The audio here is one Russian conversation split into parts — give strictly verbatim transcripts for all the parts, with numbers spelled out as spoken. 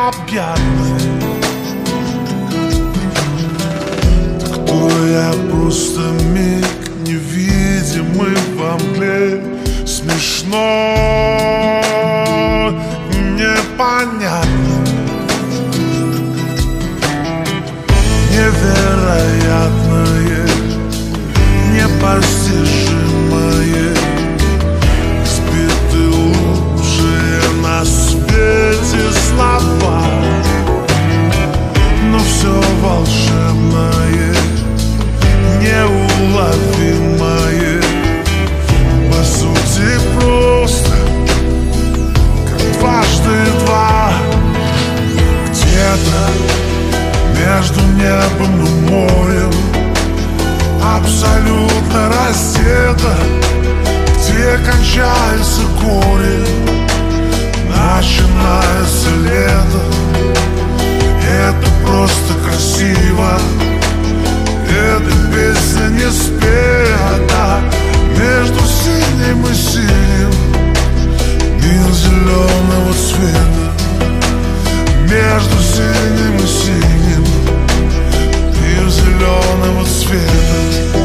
необъятный. Ты кто я? Просто миг невидимый во мгле. Смешно, непонятно, невероятное, непостижимое. Избиты лучшие на свете слова, но все волшебное, неуловимое, по сути просто как дважды два. Где-то между небом и морем абсолютно раздето, где кончается горе, начинается лето. Это просто красиво, эта песня не спета. Между синим и синим мир зеленого цвета. Между синим и синим мир зеленого цвета.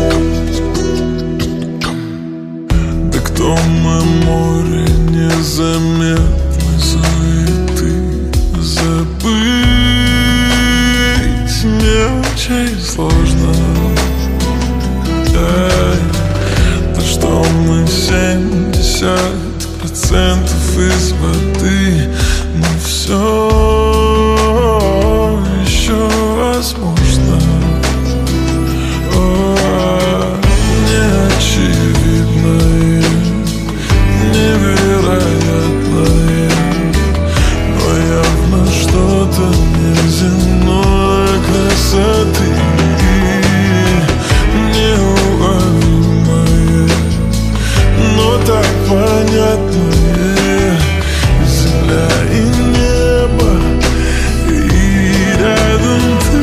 Да кто мы, море незаметной суеты, забыть не очень сложно. Эй, то, что мы семьдесят процентов из воды, но все еще возможно. О, неочевидное, невероятное, но явно что-то неземной красоты. Неуловимое, но так понятное. Земля и небо, и рядом ты.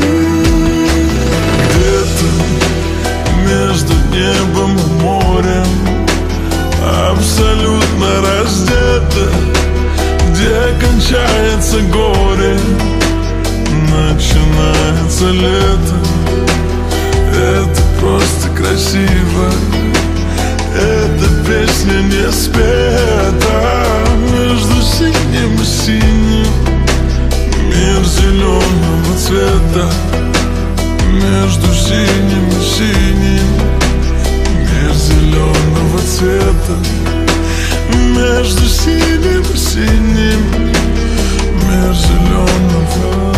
Где-то между небом и морем абсолютно раздето, где кончается горе, начинается лето. Это просто красиво, эта песня не спета. Между синим и синим мир зеленого цвета. Между синим и синим мир зеленого цвета. Между синим и синим мир зеленого